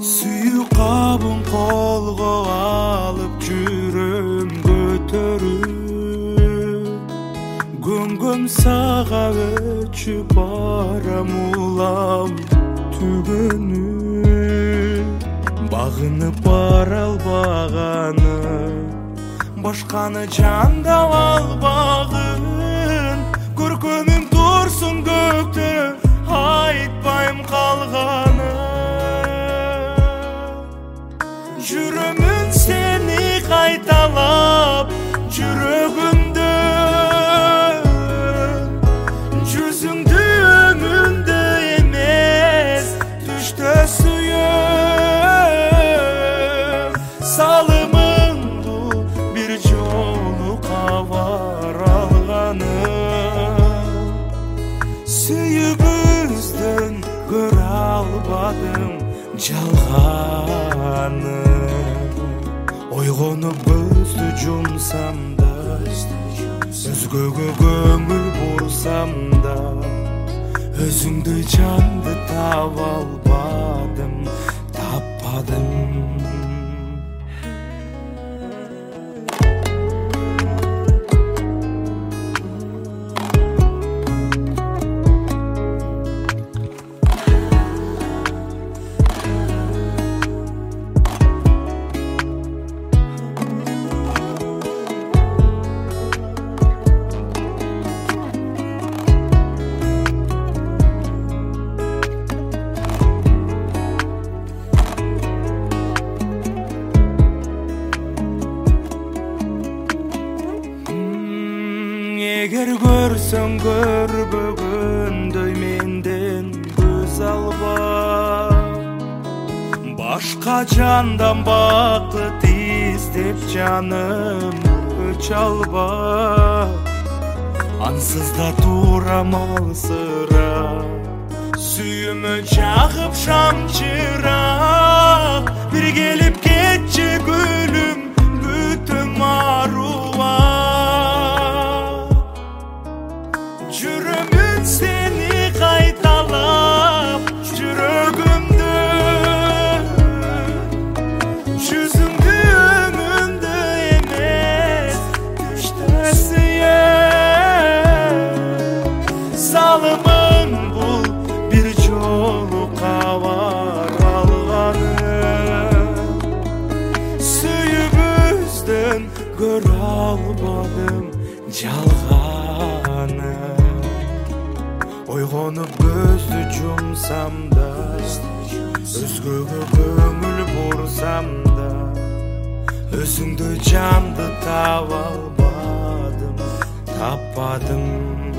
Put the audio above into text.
Сүйүү кабын колго алып жүрөм көтөрүп, көңгөм сага өчүп барам улам түгөнүп. Багынып бара албаганы, башканы жандап албагын, көркөмүң турсун көктө, айтпайм калганы. Жүрөмүн сени кайталап, жүрөгүмдө жүзүңдү өңүндө эмес түштө сүйөм. Салымың бул бир жолу кабар алганым, сүйүүбүздөн көрө албадым жалганы. Ойгонуп көздү жумсам да, өзгөгө көңүл бурсам да, өзүңдү жанды таба албадым, таппадым. Эгер көрсөң көрбөгөндөй менден көз алба, башка жандан бакыт издеп жаным өч алба. Ансыз да турам алсырап, сүйүмө жагып шамчырап, бир келип кетчи гүлүм бүтөм аруа. Жүрөмүн сени кайталап, жүрөгүмдө жүзүңдү өңүндө эмес түштө сүйөм. Салымың бул бир жолу кабар алганым, сүйүүбүздөн көрө албадым жалганы. Ойгонуп көздү жумсам да, өзгөгө көңүл бурсам да, өзүңдү жанды таба албадым, таппадым.